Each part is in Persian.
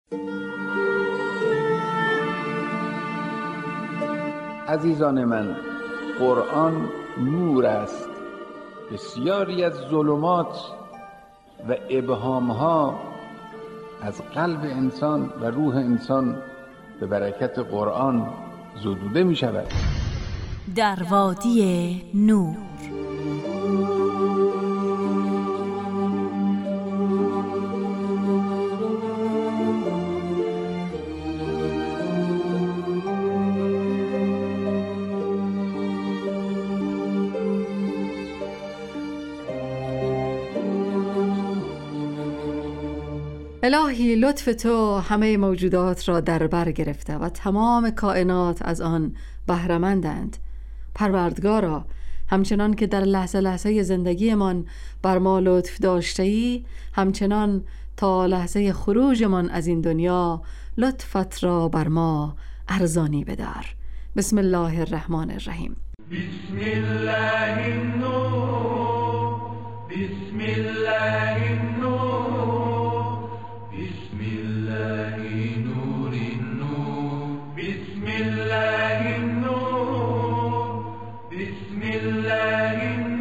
عزیزان من، قرآن نور است. بسیاری از ظلمات و ابهامها از قلب انسان و روح انسان به برکت قرآن زدوده می شود. در وادی نور. الهی لطف تو همه موجودات را در بر گرفته و تمام کائنات از آن بهره‌مندند. پروردگارا، همچنان که در لحظه لحظه زندگیمان بر ما لطف داشته‌ای، همچنان تا لحظه خروجمان از این دنیا لطفت را بر ما ارزانی بدار. بسم الله الرحمن الرحیم. بسم الله النور، بسم الله النور، بسم الله نور النور، بسم الله النور، بسم الله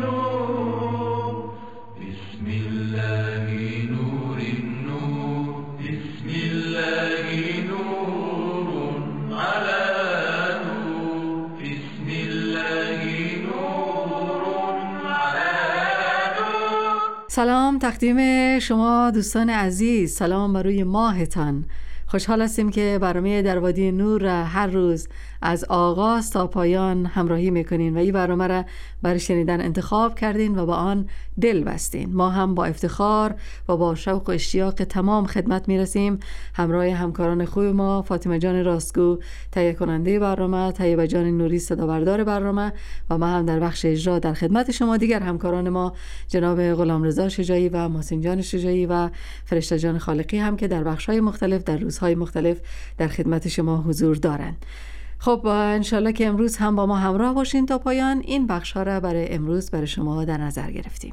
النور، بسم الله نور النور، بسم الله نور على نور، بسم الله نور على نور. سلام تقدیم شما دوستان عزیز، سلام بر روی ماهتان. خوشحال هستیم که برنامه در وادی نور را هر روز از آغاز تا پایان همراهی میکنین و این برنامه را برای شنیدن انتخاب کردین و با آن دل بستین. ما هم با افتخار و با شوق و اشتیاق تمام خدمت میرسیم، همراه همکاران خوب ما، فاطمه جان راستگو تهیه کننده برنامه، طیبه جان نوری صدابردار برنامه و ما هم در بخش اجرا در خدمت شما. دیگر همکاران ما جناب غلامرضا شجاعی و محسن جان شجاعی و فرشته جان خالقی هم که در بخش‌های مختلف در روزهای مختلف در خدمت شما حضور دارند. خب انشالله که امروز هم با ما همراه باشین تا پایان. این بخش ها را برای امروز برای شما در نظر گرفتیم.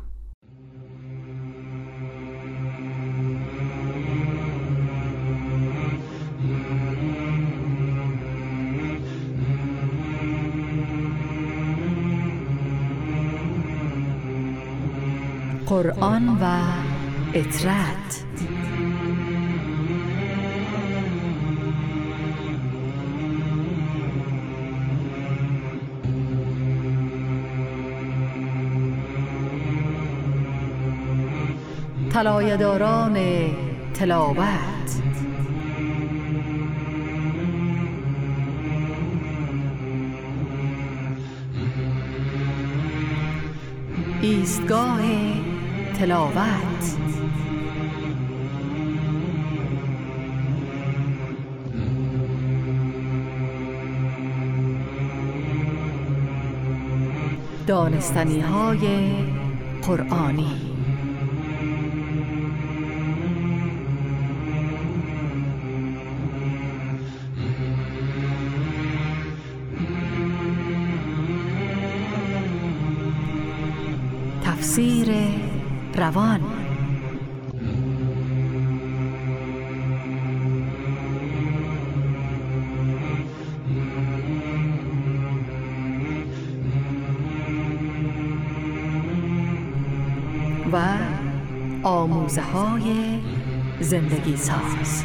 قرآن و اطرت. طلایه‌داران تلاوت. ایستگاه تلاوت. دانستنی‌های قرآنی. تفسیر روان. و آموزه‌های زندگی ساز.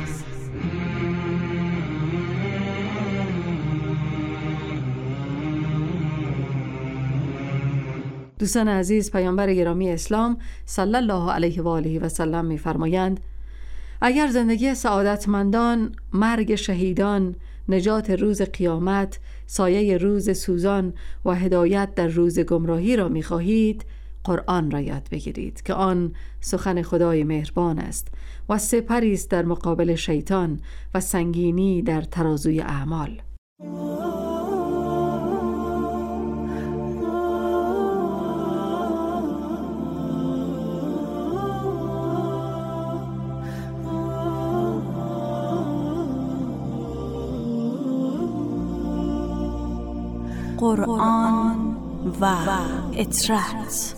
دوستان عزیز، پیامبر گرامی اسلام صلی الله علیه و آله و سلم می‌فرمایند اگر زندگی سعادتمندان، مرگ شهیدان، نجات روز قیامت، سایه روز سوزان و هدایت در روز گمراهی را می‌خواهید، قرآن را یاد بگیرید که آن سخن خدای مهربان است و سپری است در مقابل شیطان و سنگینی در ترازوی اعمال. قرآن و اطرت.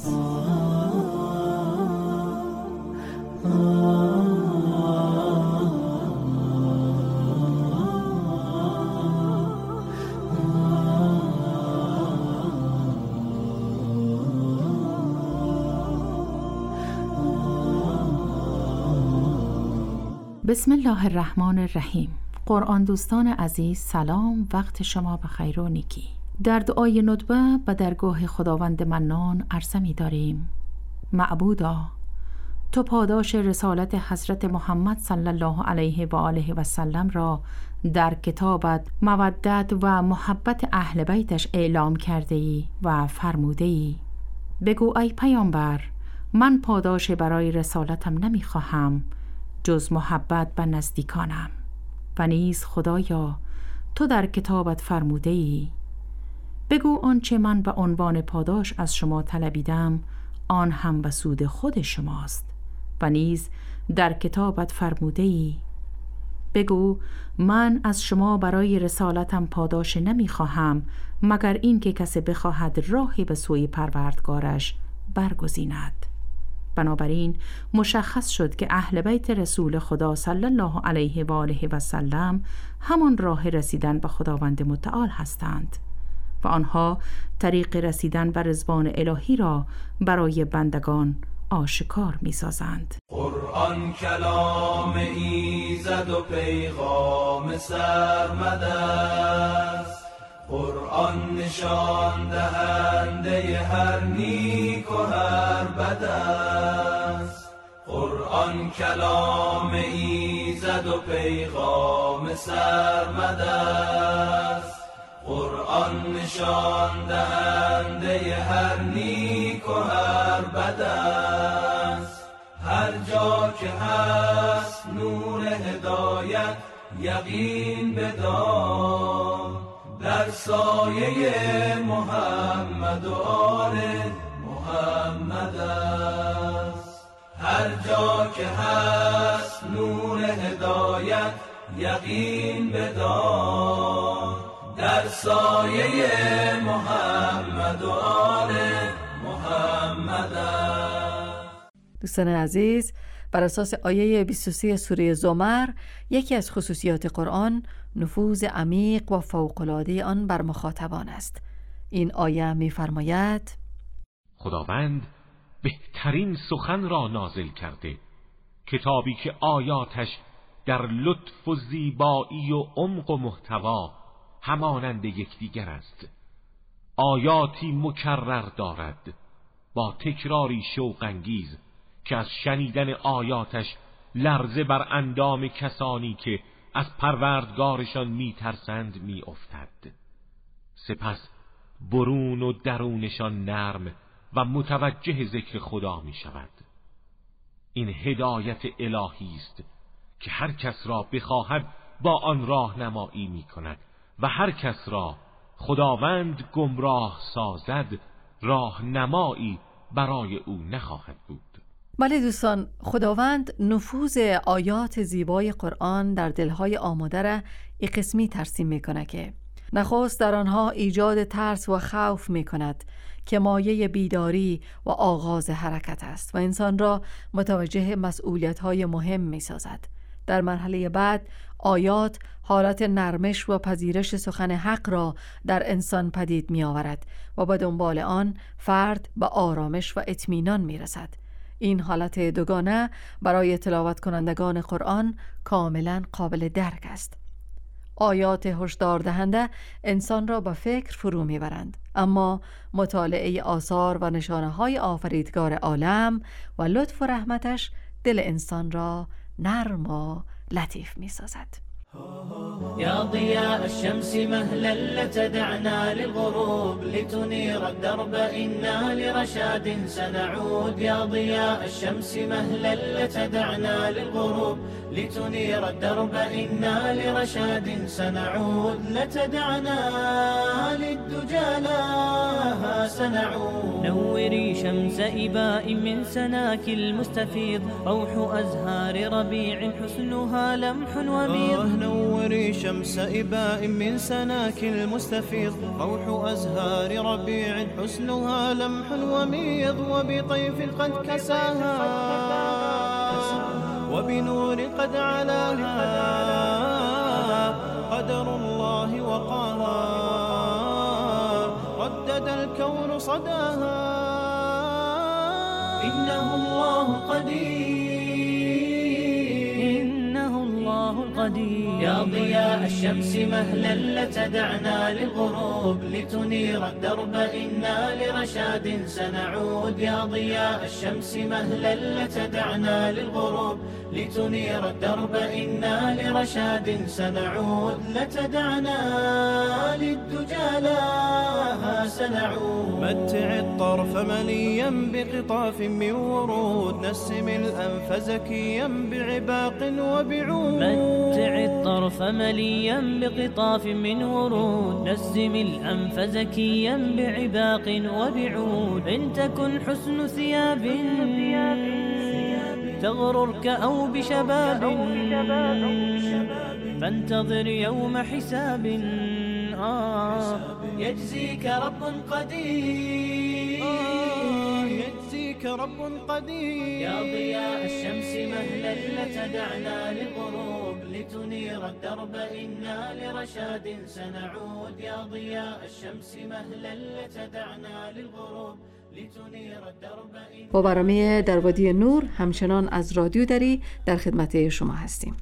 بسم الله الرحمن الرحیم. قرآن دوستان عزیز، سلام، وقت شما بخیر و نیکی. در دعای ندبه به درگاه خداوند منان عرضه می داریم: معبودا، تو پاداش رسالت حضرت محمد صلی الله علیه و آله و سلم را در کتابت مودت و محبت اهل بیتش اعلام کرده ای و فرموده ای: بگو ای پیامبر، من پاداش برای رسالتم نمی خواهم جز محبت به نزدیکانم. و نیز خدایا، تو در کتابت فرموده ای: بگو آنچه من به عنوان پاداش از شما طلبیدم آن هم به سود خود شماست. و نیز در کتابت فرموده ای: بگو من از شما برای رسالتم پاداش نمی خواهم مگر این که کسی بخواهد راهی به سوی پروردگارش برگزیند. بنابراین مشخص شد که اهل بیت رسول خدا صلی الله علیه و آله و سلم همان راه رسیدن به خداوند متعال هستند و آنها طریق رسیدن به رضوان الهی را برای بندگان آشکار می سازند. قرآن کلام ایزد و پیغام سرمد است، قرآن نشان دهنده هر نیک و هر بد است. قرآن کلام ایزد و پیغام سرمد است، قرآن نشان دهنده هر نیک و هر بد است. هر جا که هست نور هدایت یقین بدار، در سایه محمد و آل محمد است. هر جا که هست نور هدایت یقین بدار، در سایه محمد و آل محمد است. دوستان عزیز، بر اساس آیه 23 سوره زمر، یکی از خصوصیات قرآن نفوذ عمیق و فوق‌العاده آن بر مخاطبان است. این آیه می‌فرماید: خداوند بهترین سخن را نازل کرده، کتابی که آیاتش در لطف و زیبایی و عمق و محتوا همانند یکدیگر است. آیاتی مکرر دارد با تکراری شوق‌انگیز که از شنیدن آیاتش لرزه بر اندام کسانی که از پروردگارشان میترسند میافتد. سپس برون و درونشان نرم و متوجه ذکر خدا می شود. این هدایت الهی است که هر کس را بخواهد با آن راهنمایی می کند و هر کس را خداوند گمراه سازد راهنمایی برای او نخواهد بود. بله دوستان، خداوند نفوذ آیات زیبای قرآن در دلهای آماده را یک قسمی ترسیم میکنه که نخست در آنها ایجاد ترس و خوف میکند که مایه بیداری و آغاز حرکت است و انسان را متوجه مسئولیت‌های مهم میسازد. در مرحله بعد آیات حالت نرمش و پذیرش سخن حق را در انسان پدید می آورد و به دنبال آن فرد به آرامش و اطمینان می رسد. این حالت دوگانه برای تلاوت کنندگان قرآن کاملا قابل درک است. آیات هشدار دهنده انسان را به فکر فرو میبرند، اما مطالعه آثار و نشانه های آفریدگار عالم و لطف و رحمتش دل انسان را نرم و لطیف میسازد. يا ضياء الشمس مهلا لتدعنا للغروب لتنير الدرب إنا لرشاد سنعود. يا ضياء الشمس مهلا لتدعنا للغروب لتنير الدرب إنا لرشاد سنعود. لتدعنا للدجى لها سنعود. نوري شمس إباء من سناك المستفيض روح أزهار ربيع حسنها لمح وميض. نوري شمس إباء من سناك المستفيض روح أزهار ربيع حسنها لمح وميض. وبطيف قد كساها وبنور قد علاها قدر الله وقاها ردد الكون صداها. إنه الله قدير إنه قدير. يا ضياء الشمس مهلا لتدعنا للغروب لتنير الدرب إنا لرشاد سنعود. يا ضياء الشمس مهلا لتدعنا للغروب لتنير الدرب إنا لرشاد سنعود. لتدعنا للدجى لها سنعود. متع الطرف مليا بقطاف من ورود نسم الأنف زكيا بعباق وبعود. متع الطرف مليا بقطاف من ورود نسم الأنف زكيا بعباق وبعود. إن تكن حسن ثياب تغررك أو بشباب فانتظر يوم حساب يجزيك رب قدير. يجزيك رب قدير. يا ضياء الشمس مهلا لتدعنا للغروب لتنير الدرب إنا لرشاد سنعود. يا ضياء الشمس مهلا لتدعنا للغروب. با برنامه دربادی نور همچنان از رادیو دری در خدمت شما هستیم.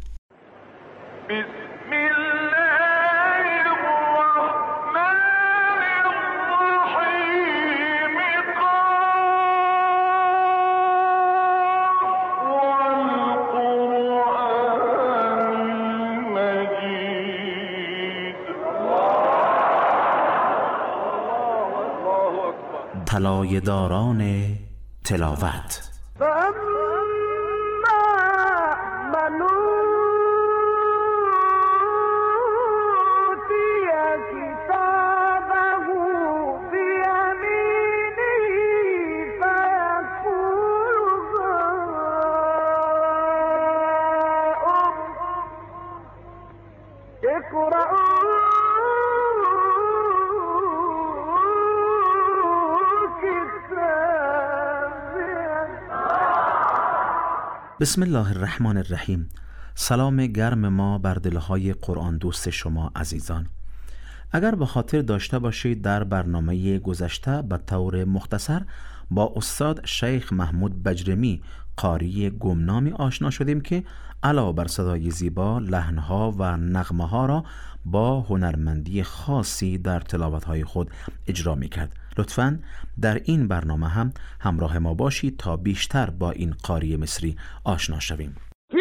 طلایه داران تلاوت. بسم الله الرحمن الرحیم. سلام گرم ما بر دلهای قرآن دوست شما عزیزان. اگر به خاطر داشته باشید در برنامه گذشته به طور مختصر با استاد شیخ محمود بجرمی قاری گمنامی آشنا شدیم که علاوه بر صدای زیبا لحنها و نغمه‌ها را با هنرمندی خاصی در تلاوت‌های خود اجرا می‌کرد. لطفاً در این برنامه هم همراه ما باشید تا بیشتر با این قاری مصری آشنا شویم.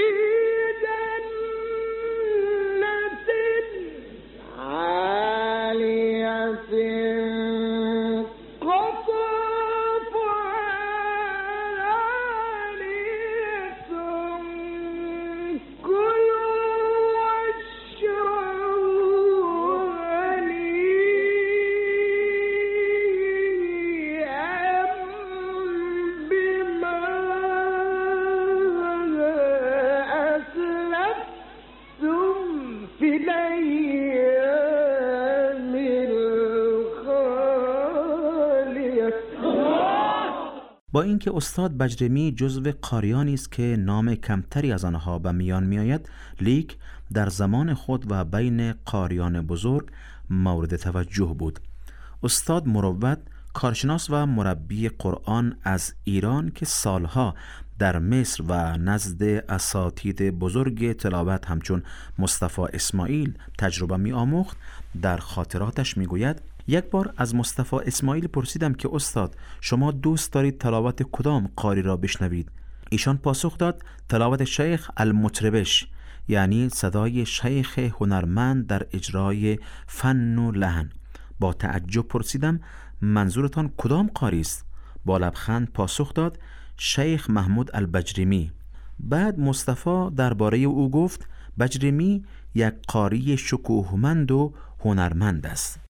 با اینکه استاد بجرمی جزو قاریانی است که نام کمتری از آنها به میان میآید، لیک در زمان خود و بین قاریان بزرگ مورد توجه بود. استاد مروت، کارشناس و مربی قرآن از ایران که سالها در مصر و نزد اساتید بزرگ تلاوت همچون مصطفی اسماعیل تجربه می آموخت، در خاطراتش می گوید: یک بار از مصطفی اسماعیل پرسیدم که استاد شما دوست دارید تلاوت کدام قاری را بشنوید؟ ایشان پاسخ داد تلاوت شیخ المطربش، یعنی صدای شیخ هنرمند در اجرای فن و لحن. با تعجب پرسیدم منظورتان کدام قاری است؟ با لبخند پاسخ داد شیخ محمود البجرمی. بعد مصطفی درباره او گفت بجرمی یک قاری شکوهمند و هنرمند است.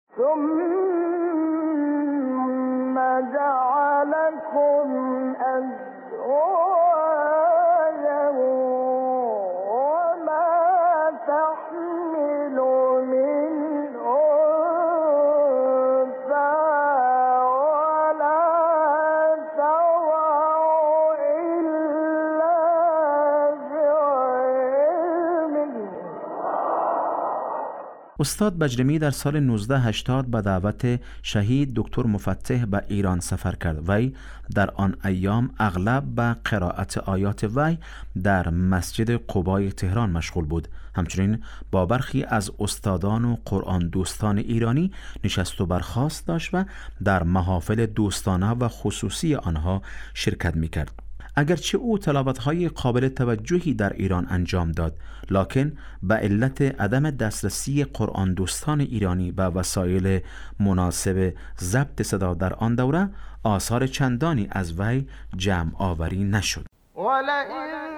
استاد بجرمی در سال 1980 به دعوت شهید دکتر مفتح به ایران سفر کرد. وی در آن ایام اغلب به قرائت آیات وی در مسجد قبای تهران مشغول بود. همچنین با برخی از استادان و قرآن دوستان ایرانی نشست و برخاست داشت و در محافل دوستانه و خصوصی آنها شرکت می‌کرد. اگرچه او تلاوت‌های قابل توجهی در ایران انجام داد، لکن به علت عدم دسترسی قرآن دوستان ایرانی به وسایل مناسب ضبط صدا در آن دوره، آثار چندانی از وی جمع آوری نشد. ولئن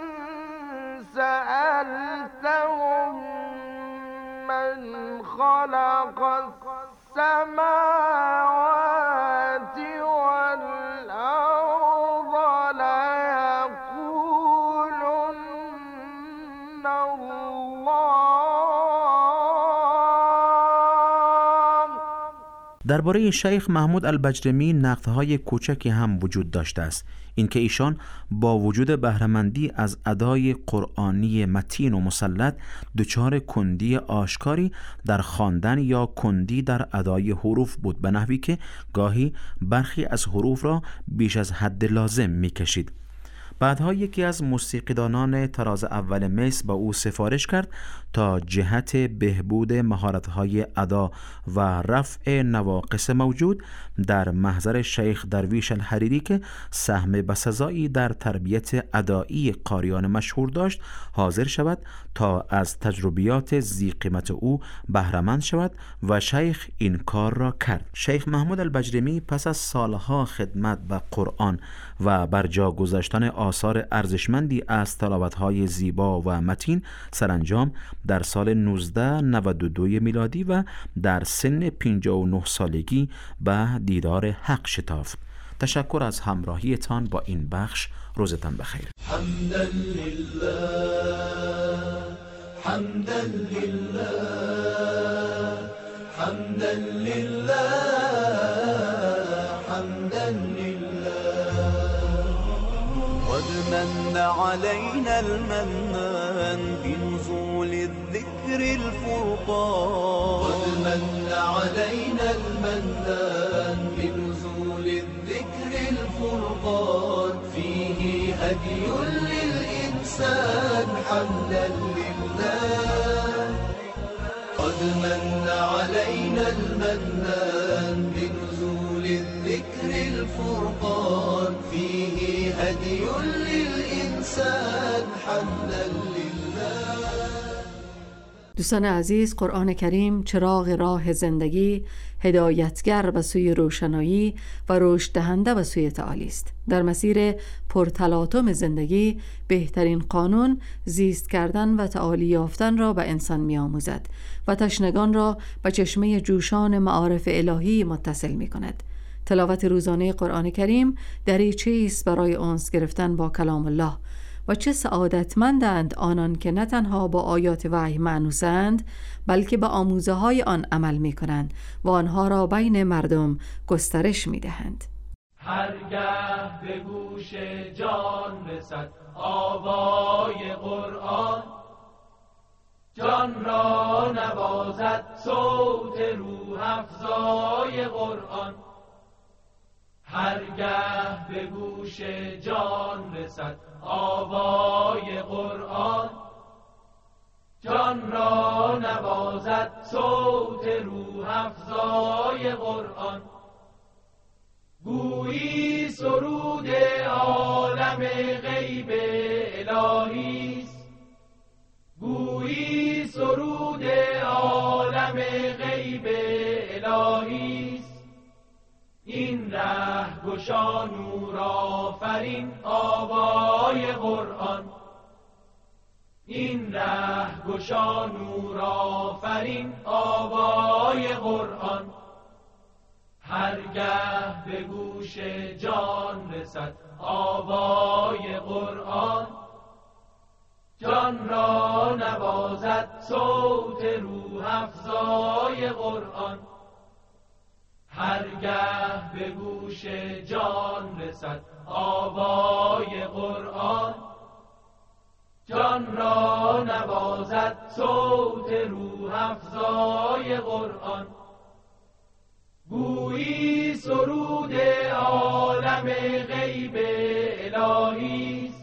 سألتهم من خلق السماوات والأرض ليقولن الله. درباره شیخ محمود البجرمی نقدهای کوچکی هم وجود داشته است. اینکه ایشان با وجود بهره‌مندی از ادای قرآنی متین و مسلط دچار کندی آشکاری در خواندن یا کندی در ادای حروف بود، به نحوی که گاهی برخی از حروف را بیش از حد لازم می‌کشید. بعدها یکی از موسیقیدانان طراز اول مصر با او سفارش کرد تا جهت بهبود مهارت‌های ادا و رفع نواقص موجود در محضر شیخ درویش الحریری که سهم بسزایی در تربیت ادایی قاریان مشهور داشت حاضر شود تا از تجربیات ذی قیمت او بهره‌مند شود و شیخ این کار را کرد. شیخ محمود البجرمی پس از سالها خدمت به قرآن و بر جا گذاشتن آثار ارزشمندی از تلاوت‌های زیبا و متین سرانجام در سال 1992 میلادی و در سن 59 سالگی به دیدار حق شتافت. تشکر از همراهیتان با این بخش. روزتان بخیر. حمدا لله حمدا لله حمدا لله حمدا لله قد من علينا المنان بنزول الذكر الفرقان قد من علينا المنان بنزول الذكر الفرقان فيه هدي للإنسان حمدا لله قد من علينا المنان بنزول الذكر الفرقان فيه هدي للإنسان حمدا لله. دوستان عزیز، قرآن کریم چراغ راه زندگی، هدایتگر به سوی روشنایی و رشد دهنده به سوی تعالی است. در مسیر پرتلاطم زندگی بهترین قانون زیست کردن و تعالی یافتن را به انسان می آموزد و تشنگان را به چشمه جوشان معارف الهی متصل می کند. تلاوت روزانه قرآن کریم دریچه‌ای است برای انس گرفتن با کلام الله و چه سعادتمندند آنان که نه تنها با آیات وحی مانوسند بلکه به آموزه های آن عمل می کنند و آنها را بین مردم گسترش می دهند. هرگاه به گوش جان رسد آوای قرآن جان را نوازد صوت روح افزای قرآن هرگاه به گوش جان رسد آوای قرآن جان را نوازد صوت روح افزای قرآن گویی سرود عالم غیب الهیست گویی سرود عالم غیب الهیست این ره گشا نور آفرین آوای قرآن این ره گشا نور آفرین آوای قرآن هرگاه به گوش جان رسد آوای قرآن جان را نوازد صوت روح افزای قرآن هرگاه به گوش جان رسد آوای قرآن جان را نوازد شود صوت روح افزای قرآن. گویی سرود عالم غیب الهیست،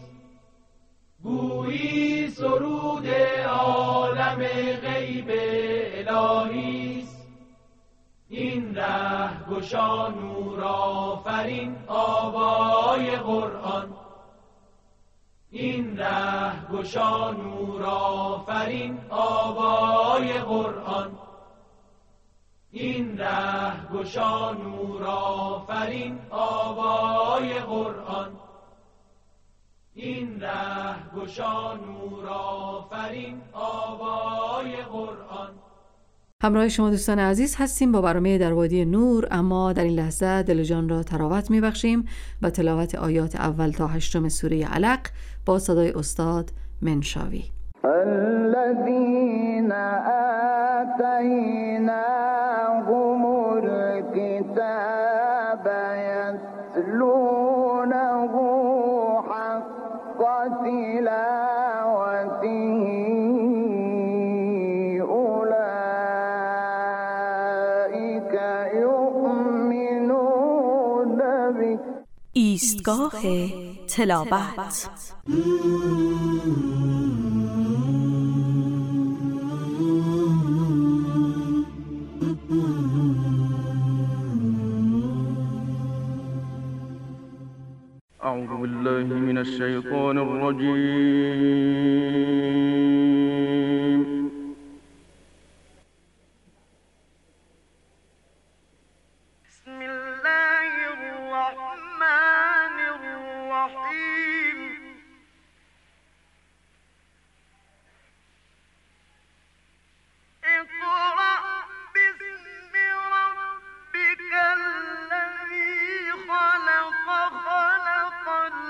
گویی سرود عالم غیب الهیست. این ره گشا نور آفرین آوای قرآن، این ره گشا نور آفرین آوای قرآن، این ره گشا نور آفرین آوای قرآن، این ره گشا نور آفرین آوای قرآن. همراه شما دوستان عزیز هستیم با برنامه در وادی نور، اما در این لحظه دل جان را تراوت میبخشیم با تلاوت آیات اول تا 8 سوره علق با صدای استاد منشاوی. الذين آتيناهم الكتاب يتلونه حق تلاوته أولئك يؤمنون به. ایستگاه تلاوت. أعوذ بالله من الشيطان الرجيم. بسم الله الرحمن الرحيم. اقرأ باسم ربك الذي خلق، خلق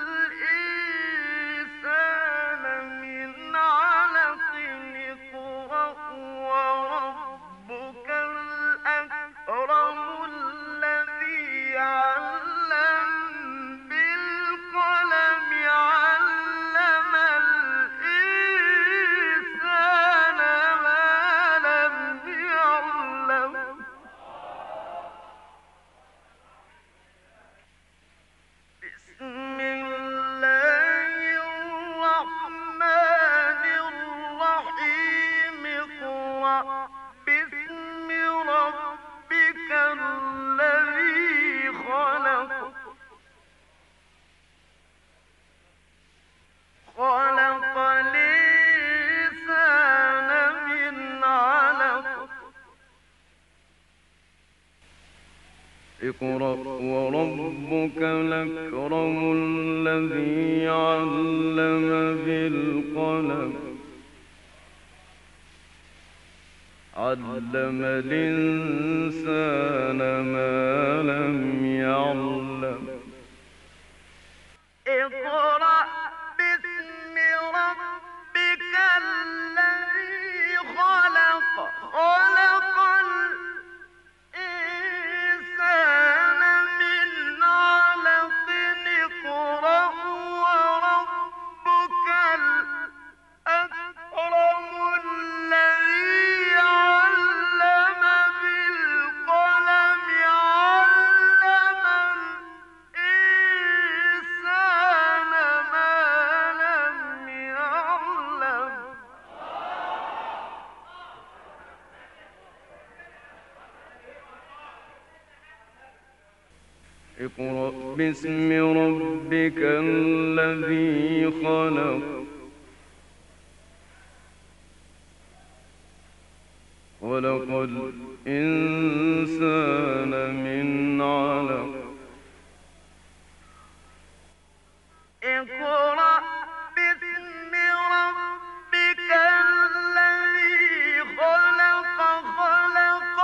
الإنسان من علق. اقرأ وربك الأكرم الذي علم بالقلم، علم الإنسان ما لم يعلم. بسم الله الرحمن الرحيم. اقرأ باسم ربك الذي خلق، خلق الإنسان من علق. اقرأ وربك الأكرم الذي علم بالقلم، علم الإنسان ما لم يعلم. اقرأ باسم ربك الذي خلق، خلق الإنسان من علق. اقرأ وربك الأكرم الذي علم بالقلم، علم الإنسان ما لم يعلم. اقرأ باسم ربك الذي خلق، خلق الإنسان من علق. اقرأ باسم ربك الذي خلق، خلق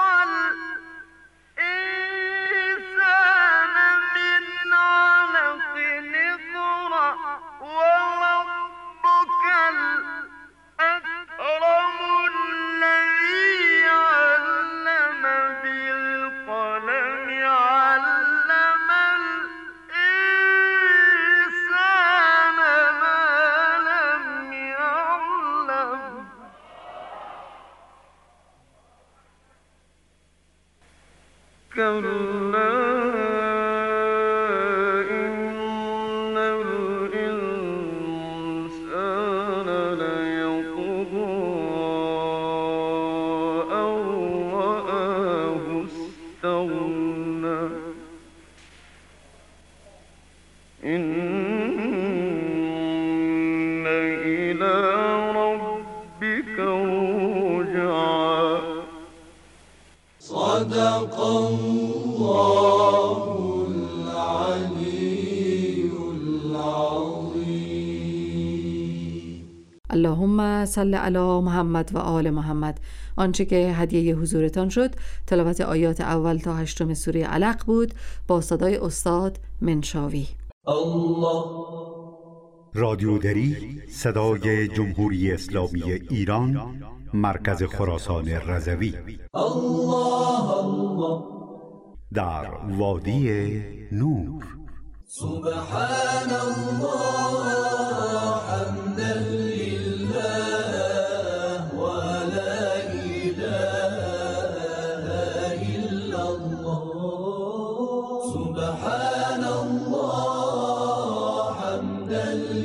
الإنسان من علق. اقرأ وربك الأكرم الذي علم بالقلم، علم كلا إن الإنسان ليطغى أن رآه استغنى إن إلى ربك الرجعى صدق الله العلي العظيم. اللهم صل علی محمد و آل محمد. آنچه که هدیه حضورتان شد تلاوت آیات اول تا 8 سوره علق بود با صدای استاد منشاوی. الله رادیو دری، صدای جمهوری اسلامی ایران، مرکز خراسان رضوی. الله الله در وادی نور. سبحان الله حمدا لله و لا اله الا الله. سبحان الله حمدا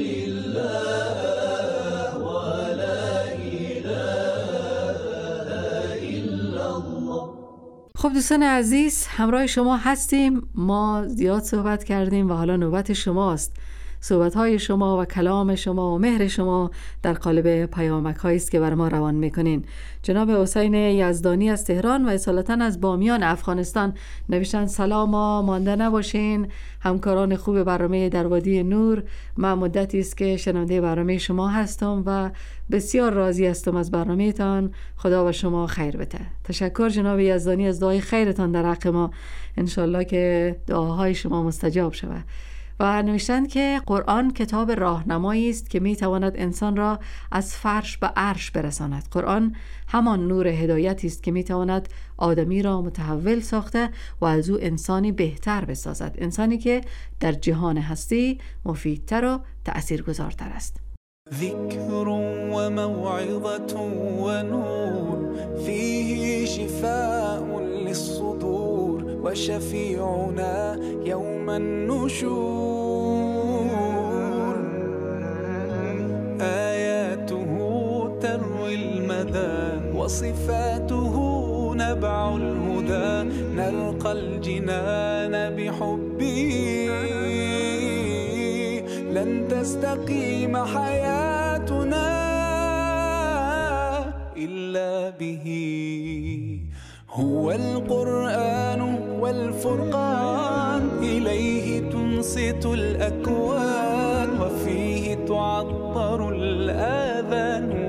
لله و لا اله الا الله. خب دوستان عزیز، همراه شما هستیم. ما زیاد صحبت کردیم و حالا نوبت شماست. صحبت‌های شما و کلام شما و مهر شما در قالب پیامک‌هایی است که بر ما روان می‌کنین. جناب حسین یزدانی از تهران و اصالتاً از بامیان افغانستان نوشتن سلام، مانده نباشین همکاران خوب برنامه در وادی نور. من مدتی است که شنونده برنامه شما هستم و بسیار راضی هستم از برنامه‌تان. خدا و شما خیر بده. تشکر جناب یزدانی از دعای خیرتان در حق ما. انشالله که دعاهای شما مستجاب شود. و نوشتند که قرآن کتاب راهنمایی است که میتواند انسان را از فرش به عرش برساند. قرآن همان نور هدایتی است که میتواند آدمی را متحول ساخته و از او انسانی بهتر بسازد، انسانی که در جهان هستی مفیدتر و تأثیرگذارتر است. ذكر وموعظة ونور فيه شفاء للصدور وشفيعنا يوم النشور آياته تروي المدى وصفاته نبع الهدى نلقى الجنان بحبه لن تستقيم حياتنا إلا به هو القرآن والفرقان إليه تنصت الأكوان وفيه تعطر الآذان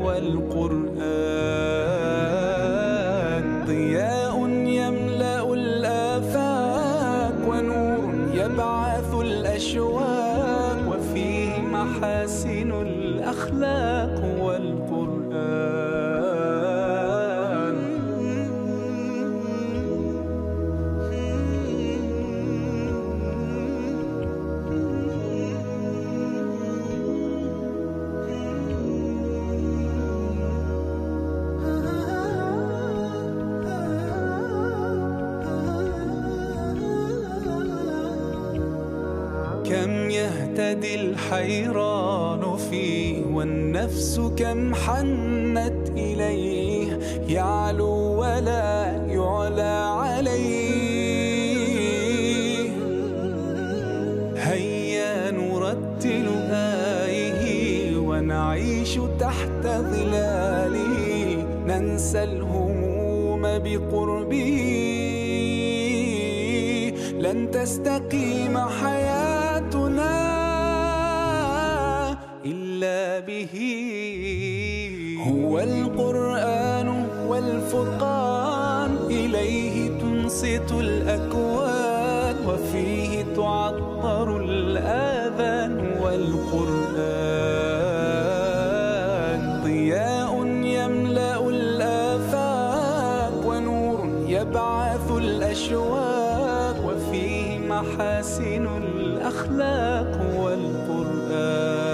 والقرآن ضياء يملأ الآفاق ونور يبعث الأشواق وفيه محاسن الأخلاق والقرآن كم يهتدي الحيران فيه والنفس كم حنت إليه يعلو ولا يعلى عليه هيا نرتل آيه ونعيش تحت ظلاله ننسى الهموم بقربه لن تستقيم حياتنا إلا به هو القرآن والفرقان إليه تنصت الأكوان وفيه تعطر الآذان والقرآن ضياء يملأ الآفاق ونور يبعث الأشواق وفيه محاسن الأخلاق والقرآن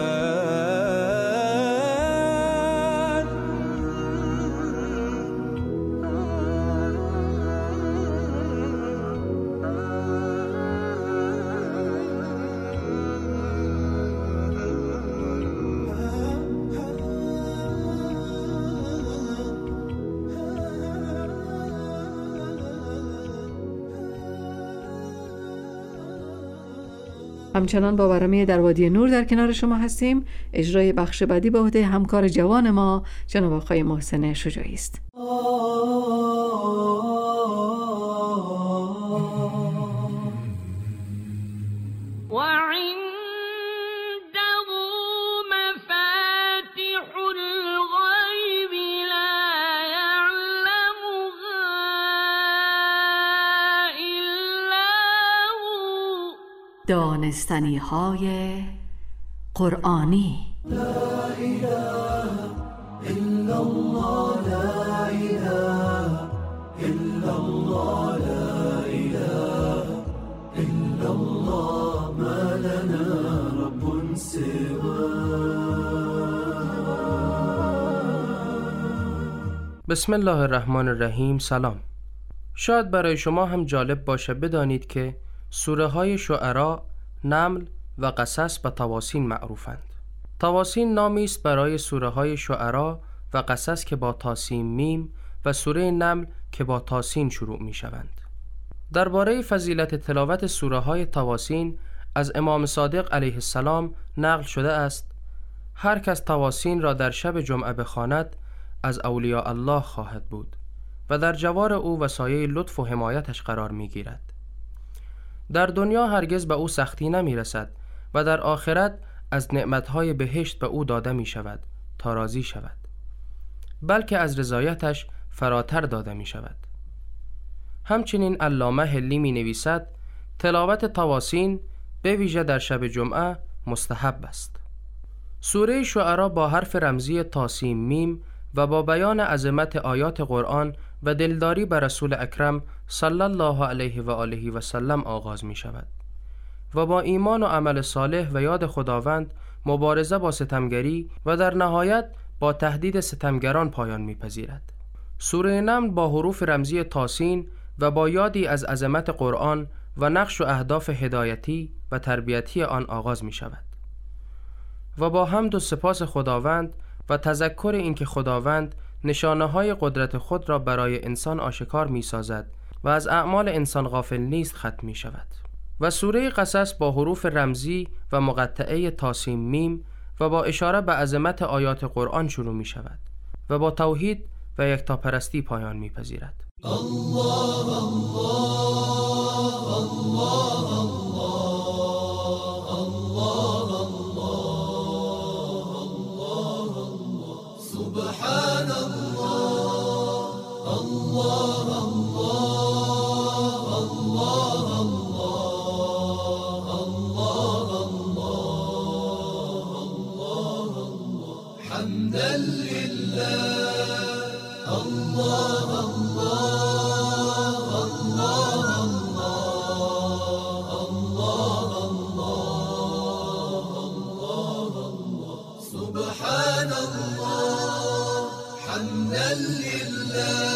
همچنان با برنامه در وادی نور در کنار شما هستیم. اجرای بخش بعدی به عهده همکار جوان ما جناب آقای محسن شجاعی است. دانستنی های قرآنی. لا اله الا الله، لا اله الا الله، لا اله الا الله، ما لنا رب سواه. بسم الله الرحمن الرحیم. سلام. شاید برای شما هم جالب باشه بدانید که سوره های شعرا، نمل و قصص به طواسین معروفند. طواسین نامی است برای سوره های شعرا و قصص که با طاسین میم و سوره نمل که با طاسین شروع می شوند. درباره فضیلت تلاوت سوره های طواسین از امام صادق علیه السلام نقل شده است: هر کس طواسین را در شب جمعه بخواند از اولیاء الله خواهد بود و در جوار او و سایه لطف و حمایتش قرار می گیرد. در دنیا هرگز به او سختی نمی رسد و در آخرت از نعمتهای بهشت به او داده می شود تا راضی شود، بلکه از رضایتش فراتر داده می شود. همچنین علامه هلی می نویسد تلاوت طواسین به ویژه در شب جمعه مستحب است. سوره شعرا با حرف رمزی طاسین میم و با بیان عظمت آیات قرآن و دلداری بر رسول اکرم صلی الله علیه و آله و سلم آغاز می شود و با ایمان و عمل صالح و یاد خداوند مبارزه با ستمگری و در نهایت با تهدید ستمگران پایان می پذیرد. سوره نمل با حروف رمزی طاسین و با یادی از عظمت قرآن و نقش و اهداف هدایتی و تربیتی آن آغاز می شود و با حمد و سپاس خداوند و تذکر اینکه خداوند نشانه‌های قدرت خود را برای انسان آشکار می‌سازد و از اعمال انسان غافل نیست ختم می‌شود. و سوره قصص با حروف رمزی و مقطعه طاسین میم و با اشاره به عظمت آیات قرآن شروع می‌شود و با توحید و یکتاپرستی پایان می‌پذیرد. الله الله الله سبحان الله الله الله الله الله الله الله حمدا لله الله الله الله الله الله سبحان الله حمدا لله.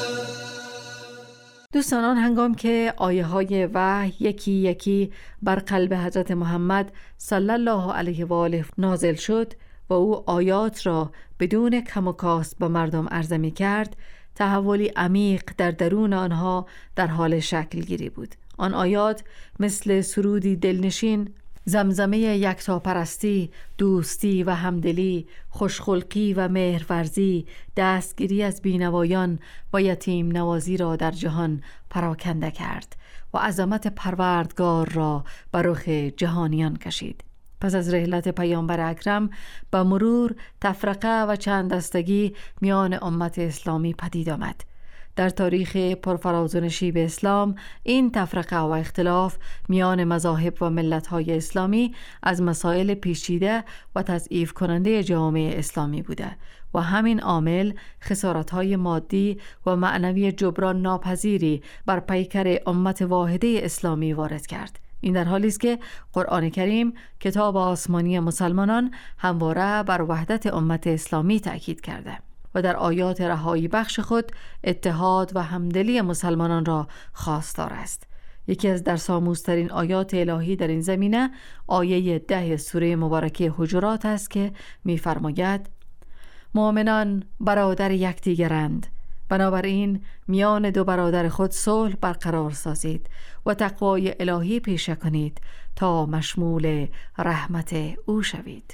دوستان، آن هنگام که آیه های وحی یکی یکی بر قلب حضرت محمد صلی الله علیه و آله نازل شد و او آیات را بدون کم و کاست به مردم عرضه می کرد، تحولی عمیق در درون آنها در حال شکل گیری بود. آن آیات مثل سرودی دلنشین، زمزمه یکتاپرستی، دوستی و همدلی، خوشخلقی و مهرورزی، دستگیری از بینوایان و یتیم نوازی را در جهان پراکنده کرد و عظمت پروردگار را بر رخ جهانیان کشید. پس از رحلت پیامبر اکرم به مرور تفرقه و چند دستگی میان امت اسلامی پدید آمد. در تاریخ پرفراز و نشیب اسلام این تفرقه و اختلاف میان مذاهب و ملت‌های اسلامی از مسائل پیچیده و تضعیف کننده جامعه اسلامی بوده و همین عامل خسارت‌های مادی و معنوی جبران ناپذیری بر پیکر امت واحده اسلامی وارد کرد. این در حالی است که قرآن کریم کتاب آسمانی مسلمانان همواره بر وحدت امت اسلامی تأکید کرده و در آیات رهایی بخش خود اتحاد و همدلی مسلمانان را خواستار است. یکی از درس‌آموزترین آیات الهی در این زمینه آیه 10 سوره مبارکه حجرات است که می‌فرماید: مؤمنان برادر یکدیگرند بنابراین میان دو برادر خود صلح برقرار سازید و تقوای الهی پیشه کنید تا مشمول رحمت او شوید.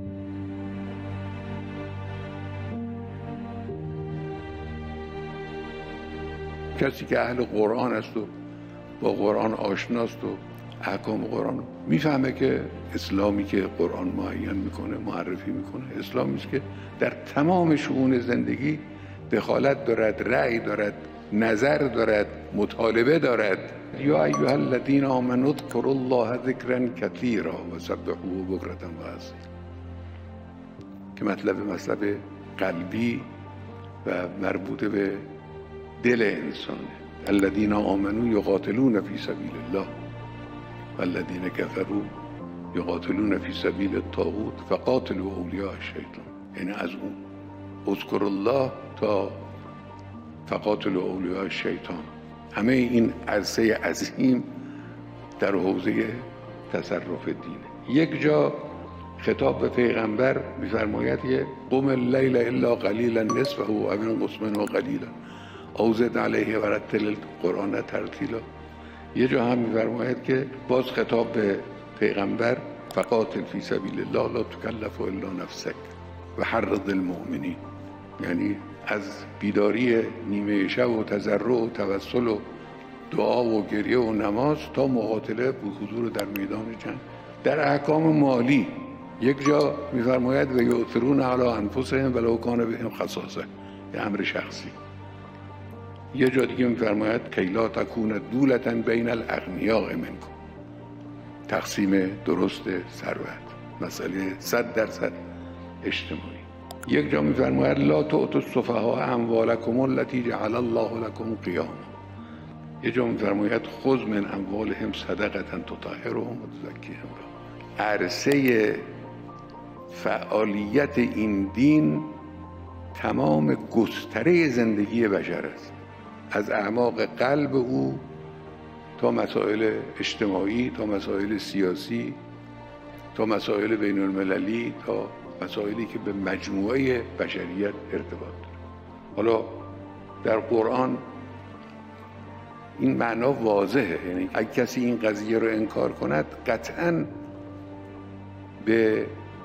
کسی که اهل قرآن است و با قرآن آشناست و احکام قرآن میفهمه که اسلامی که قرآن معین میکنه، معرفی میکنه، اسلامی است که در تمام شؤون زندگی دخالت دارد، رأی دارد، نظر دارد، مطالبه دارد. یا ایها الذین آمنوا اذکروا الله ذکرا کثیرا و سبحوه بکرة و اصیلا، که مطلب قلبی و مربوط به دل انسانه. الذین آمنوا یقاتلون فی سبیل الله والذین کفروا یقاتلون فی سبیل الطاغوت فقاتلوا اولیاء الشیطان. یعنی از اون اذکر الله تا فقاتلوا اولیاء الشیطان، همه این عرصه عظیم در حوزه تصرف دینه. یک جا خطاب به پیغمبر می‌فرماید که قم اللیل الا قلیلا نصفه او انقص منه قلیلا او زد علیه و رتل القرآن ترتیلا. یه جا هم می‌فرماید که باز خطاب به پیغمبر فقاتل فی سبیل الله لا تکلف الا نفسک و حرض المؤمنین، یعنی از بیداری نیمه شب و تضرع و توسل و دعا و گریه و نماز تا مقاتله و حضور در میدان جنگ. در احکام مالی یک جا می‌فرماید و یؤثرون علی انفسهم ولو کان بهم خصاصه، یه امر شخصی. یه جا دیگه می‌فرماید کی لا تکون دولة بین الاغنیاء منکم، تقسیم درست ثروت، مسئله 100% اجتماعی. یک جا می‌فرماید لا تؤتوا السفهاء اموالکم التي جعل الله لكم قیاما. یه جا می‌فرماید خذ من اموالهم صدقة تطهرهم و تزکیهم. عرصه فعالیت این دین تمام گستره زندگی بشر است، از اعماق قلب او تا مسائل اجتماعی، تا مسائل سیاسی، تا مسائل بین المللی، تا مسائلی که به مجموعه بشریت ارتباط داره. حالا در قرآن این معنا واضحه، یعنی اگه کسی این قضیه رو انکار کند قطعاً به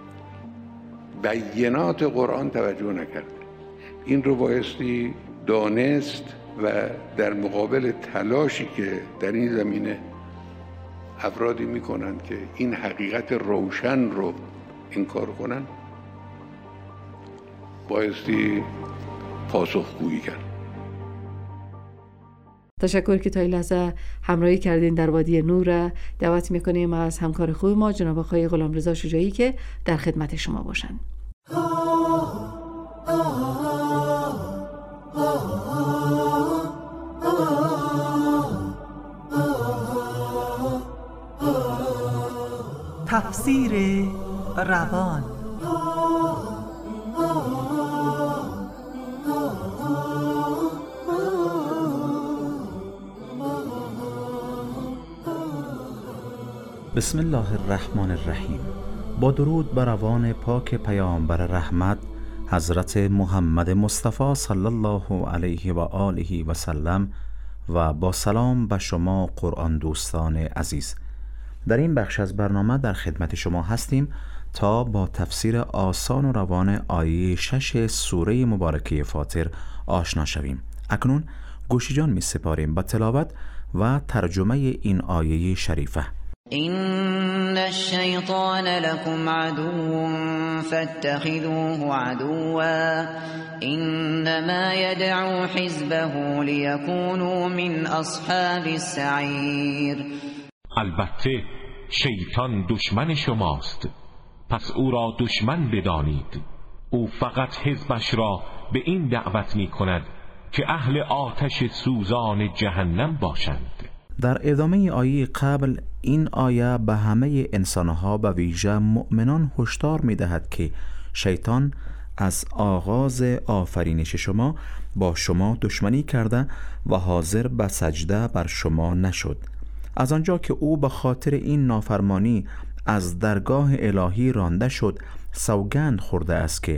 بیانات قرآن توجه نکرده. این رو بایستی دانست و در مقابل تلاشی که در این زمینه افرادی میکنند که این حقیقت روشن رو انکار کنند بایستی پاسخگویی کرد. تشکر که تا این لحظه همراهی کردین در وادی نور. دعوت میکنیم از همکار خوب ما جناب آقای غلامرضا شجاعی که در خدمت شما باشن. تفسیر روان. بسم الله الرحمن الرحیم. با درود بر روان پاک پیامبر رحمت حضرت محمد مصطفی صلی الله علیه و آله و سلم و با سلام به شما قرآن دوستان عزیز. در این بخش از برنامه در خدمت شما هستیم تا با تفسیر آسان و روان آیه 6 سوره مبارکه فاطر آشنا شویم. اکنون گوش جان می سپاریم با تلاوت و ترجمه این آیه شریفه. إن الشيطان لكم عدو فاتخذوه عدوا إنما يدعو حزبه ليكونوا من أصحاب السعير. البته شیطان دشمن شماست، پس او را دشمن بدانید. او فقط حزبش را به این دعوت می کند که اهل آتش سوزان جهنم باشند. در ادامه آیه قبل این آیه به همه انسانها به ویژه مؤمنان هشدار می دهد که شیطان از آغاز آفرینش شما با شما دشمنی کرده و حاضر به سجده بر شما نشد. از آنجا که او به خاطر این نافرمانی از درگاه الهی رانده شد، سوگند خورده است که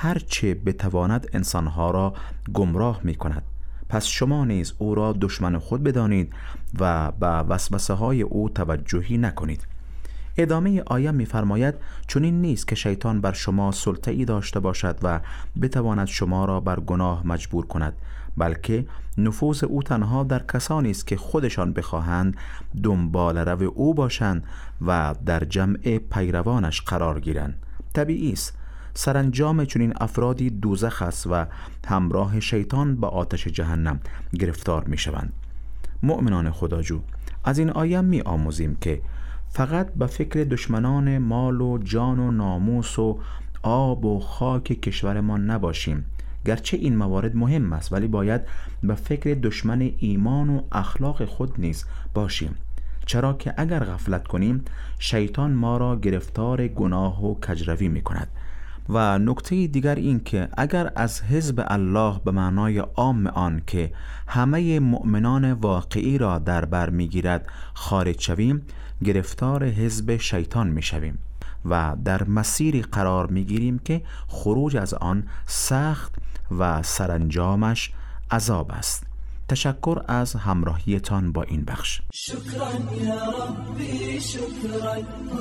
هرچه بتواند انسانها را گمراه می کند. پس شما نیز او را دشمن خود بدانید و به وسوسه های او توجهی نکنید. ادامه آیه می‌فرماید چنین نیست که شیطان بر شما سلطه‌ای داشته باشد و بتواند شما را بر گناه مجبور کند، بلکه نفوذ او تنها در کسانی است که خودشان بخواهند دنبال رو او باشند و در جمع پیروانش قرار گیرند. طبیعی است سرانجام چنین افرادی دوزخ است و همراه شیطان به آتش جهنم گرفتار می‌شوند. مؤمنان خداجو، از این آیه می‌آموزیم که فقط به فکر دشمنان مال و جان و ناموس و آب و خاک کشورمان نباشیم. گرچه این موارد مهم است، ولی باید به فکر دشمن ایمان و اخلاق خود نیز باشیم، چرا که اگر غفلت کنیم شیطان ما را گرفتار گناه و کجروی می کند. و نکته دیگر این که اگر از حزب الله به معنای عام آن که همه مؤمنان واقعی را در بر میگیرد خارج شویم، گرفتار حزب شیطان میشویم و در مسیری قرار میگیریم که خروج از آن سخت و سرانجامش عذاب است. تشکر از همراهیتان با این بخش. شکرا یا ربی، شکرا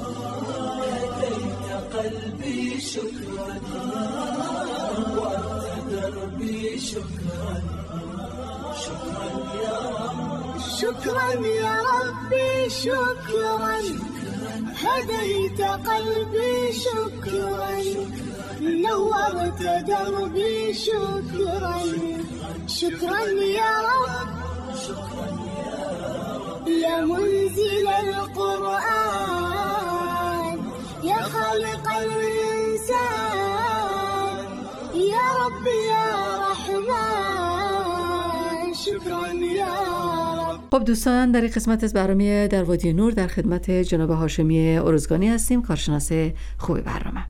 هدیت قلبی، شکرا وانت دربی، شکرا شکرا یا رب، شکرا یا ربی، شکرا هديت قلبي، شكرا نورت دربي، شكرا شكرا يا رب، يا منزل القرآن، يا خالق الإنسان، يا رب يا رحمن، شكرا يا رب. خب دوستان، در این قسمت از برنامه در وادی نور در خدمت جناب هاشمی ارزگانی هستیم، کارشناس خوب برنامه.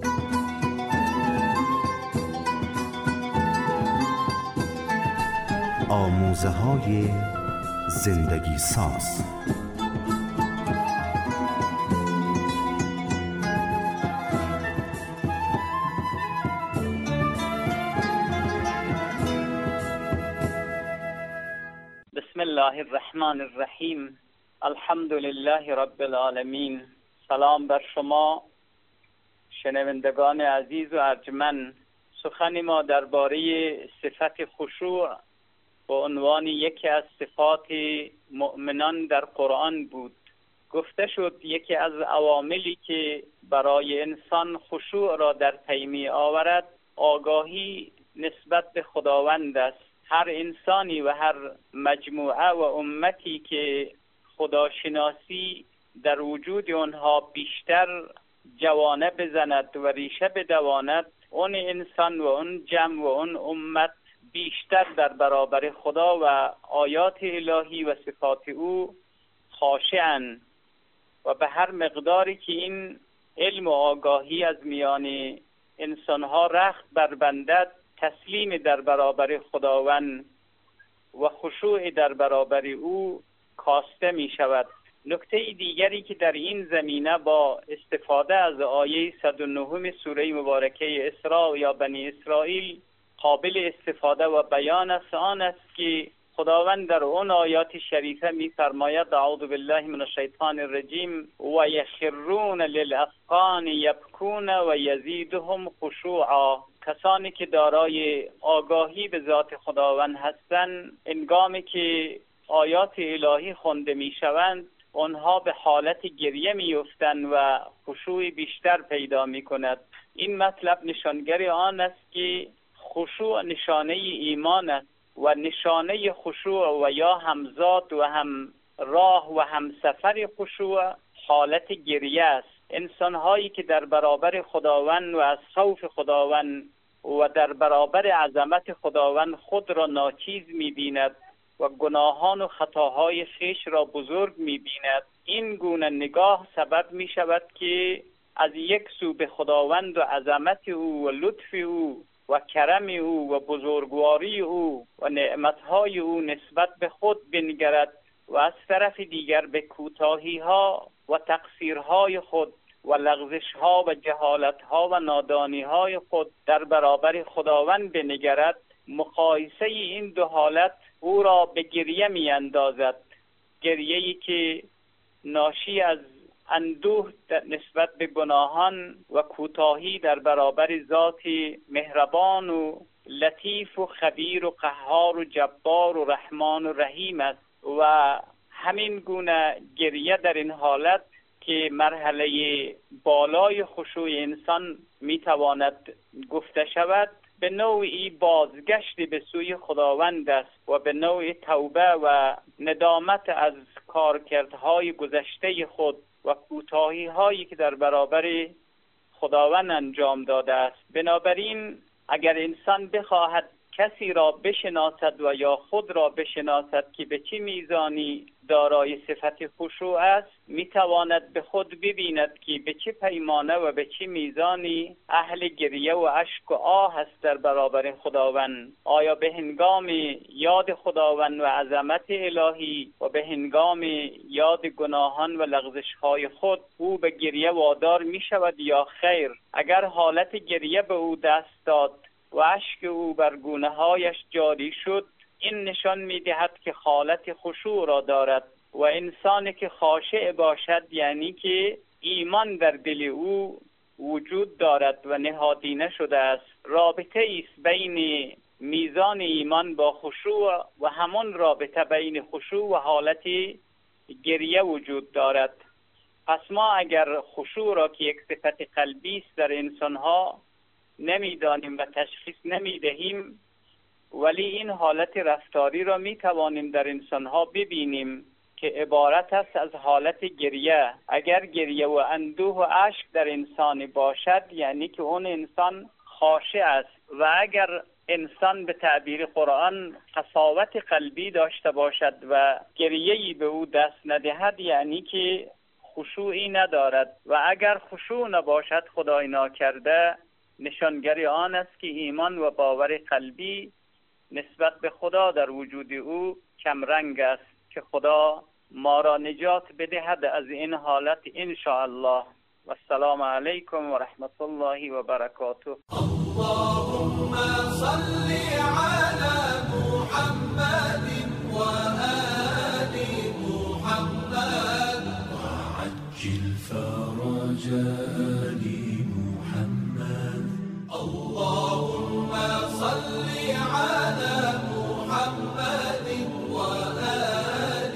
آموزه‌های زندگی ساز. بسم الله الرحمن الرحیم. الحمد لله رب العالمین. سلام بر شما شنوندگان عزیز و ارجمند. سخن ما درباره صفت خشوع با عنوان یکی از صفات مؤمنان در قرآن بود. گفته شد یکی از عواملی که برای انسان خشوع را در پی می آورد آگاهی نسبت به خداوند است. هر انسانی و هر مجموعه و امتی که خداشناسی در وجود آنها بیشتر جوانه بزند و ریشه بدواند، اون انسان و اون جمع و اون امت بیشتر در برابر خدا و آیات الهی و صفات او خاشعند و به هر مقداری که این علم و آگاهی از میان انسانها رخت بربندد، تسلیم در برابر خداوند و خشوع در برابر او کاسته می شود. نکته دیگری که در این زمینه با استفاده از آیه 109 سوره مبارکه اسراء یا بنی اسرائیل قابل استفاده و بیان است، آن است که خداوند در اون آیات شریفه می فرماید اعوذ بالله من الشیطان الرجیم و یخرون للاذقان یبکون و یزیدهم خشوعا. کسانی که دارای آگاهی به ذات خداوند هستند، هنگامی که آیات الهی خوانده می شوند آنها به حالت گریه می افتند و خشوع بیشتر پیدا می کند. این مطلب نشانگر آن است که خشوع نشانه ایمان است و نشانه خشوع و یا همزاد و هم راه و هم سفر خشوع حالت گریه است. انسان‌هایی که در برابر خداوند و از خوف خداوند و در برابر عظمت خداوند خود را ناچیز می‌بیند و گناهان و خطاهای خویش را بزرگ می‌بیند، این گونه نگاه سبب می‌شود که از یک سو به خداوند و عظمت او و لطف او و کرم او و بزرگواری او و نعمتهای او نسبت به خود بنگرد و از طرف دیگر به کوتاهی‌ها و تقصیرهای خود و لغزش ها و جهالت ها و نادانی های خود در برابر خداوند بنگرد، مقایسه این دو حالت او را به گریه می اندازد. گریه‌ای که ناشی از اندوه نسبت به گناهان و کوتاهی در برابر ذات مهربان و لطیف و خبیر و قهار و جبار و رحمان و رحیم است. و همین گونه گریه در این حالت که مرحله بالای خشوع انسان میتواند گفته شود، به نوعی بازگشت به سوی خداوند است و به نوع توبه و ندامت از کارکردهای گذشته خود و کوتاهی هایی که در برابر خداوند انجام داده است. بنابراین اگر انسان بخواهد کسی را بشناسد و یا خود را بشناسد که به چه میزانی دارای صفت خشوع است، میتواند به خود ببیند که به چه پیمانه و به چه میزانی اهل گریه و اشک و آه است در برابر خداوند. آیا به هنگام یاد خداوند و عظمت الهی و به هنگام یاد گناهان و لغزش‌های خود او به گریه وادار میشود یا خیر؟ اگر حالت گریه به او دست داد و اشک او بر گونه‌هایش جاری شد، این نشان می‌دهد که حالت خشوع را دارد و انسانی که خاشع باشد یعنی که ایمان در دل او وجود دارد و نهادینه شده است. رابطه است بین میزان ایمان با خشوع و همون رابطه بین خشوع و حالت گریه وجود دارد. پس ما اگر خشوع را که یک صفت قلبی است در انسان‌ها نمیدانیم و تشخیص نمیدهیم، ولی این حالت رفتاری را میتوانیم در انسانها ببینیم که عبارت است از حالت گریه. اگر گریه و اندوه و اشک در انسان باشد یعنی که اون انسان خاشع است، و اگر انسان به تعبیر قرآن قساوت قلبی داشته باشد و گریه‌ای به او دست ندهد یعنی که خشوعی ندارد، و اگر خشوع نباشد خدای ناکرده نشانگری آن است که ایمان و باور قلبی نسبت به خدا در وجود او کمرنگ است. که خدا ما را نجات بدهد از این حالت ان شاء الله. و السلام علیکم و رحمت الله و برکاته. اللهم صل علی محمد و آل محمد وعجل فرج آل محمد. اللهم صل علی محمد و آل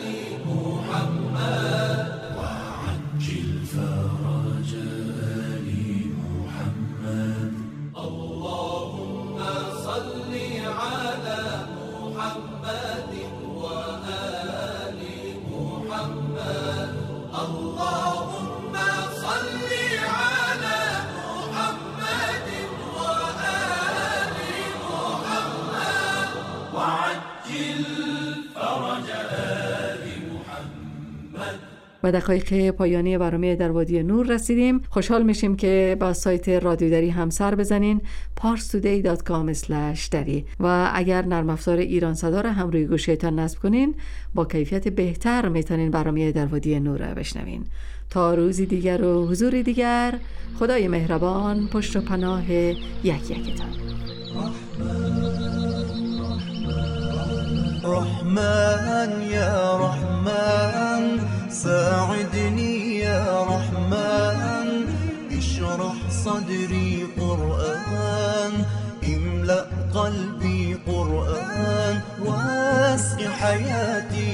محمد وعجل فرج آل محمد. اللهم صل على محمد وآل محمد. اللهم صل على محمد وآل محمد وعجل فرج آل محمد. و دقایق پایانی برنامه در وادی نور رسیدیم. خوشحال میشیم که با سایت رادیو دری هم سر بزنین parstoday.com/dari و اگر نرم افزار ایران صدا را هم روی گوشیتان نصب کنین با کیفیت بهتر میتونین برنامه در وادی نور را بشنوین. تا روزی دیگر و حضوری دیگر، خدای مهربان پشت و پناه یکتان. رحمن يا رحمن ساعدني يا رحمن اشرح صدري قرآن املأ قلبي قرآن واسق حياتي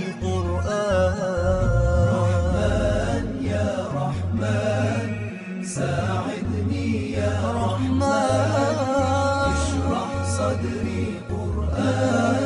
قرآن. رحمن يا رحمن ساعدني يا رحمن اشرح صدري قرآن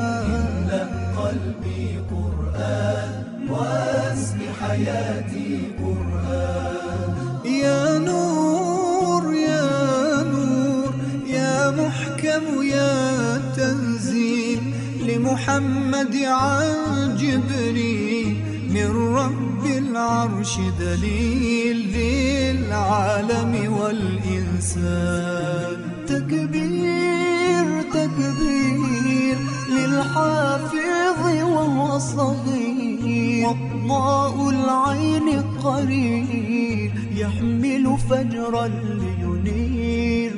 قلبي قرآن واسق حياتي قرآن. يا نور يا نور يا محكم يا تنزيل لمحمد عن جبريل من رب العرش دليل للعالم والإنسان. تكبير تكبير للحافظ وهو صغير وضاء العين قرير يحمل بدرا لينير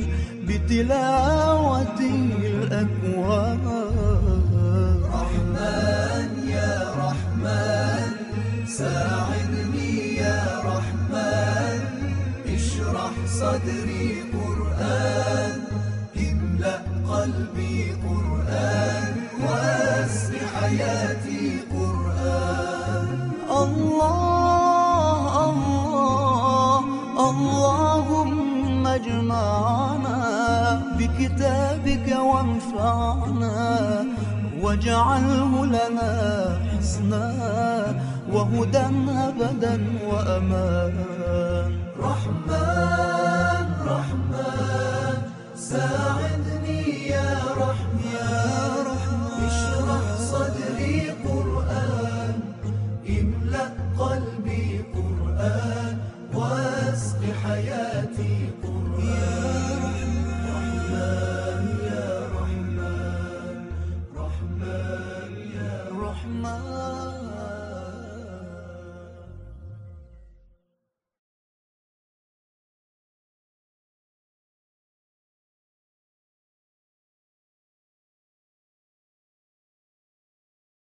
بتلاوته الأكوان. رحمن يا رحمن ساعدني يا رحمن، اشرح صدري قرآن، املأ قلبي قرآن، واسع حياتي قرآن. الله الله اللهم اجمعنا بكتابك وانفعنا، واجعله لنا حسنا وهدى أبدا وأمان. رحمن رحمن ساعدني يا رحمن،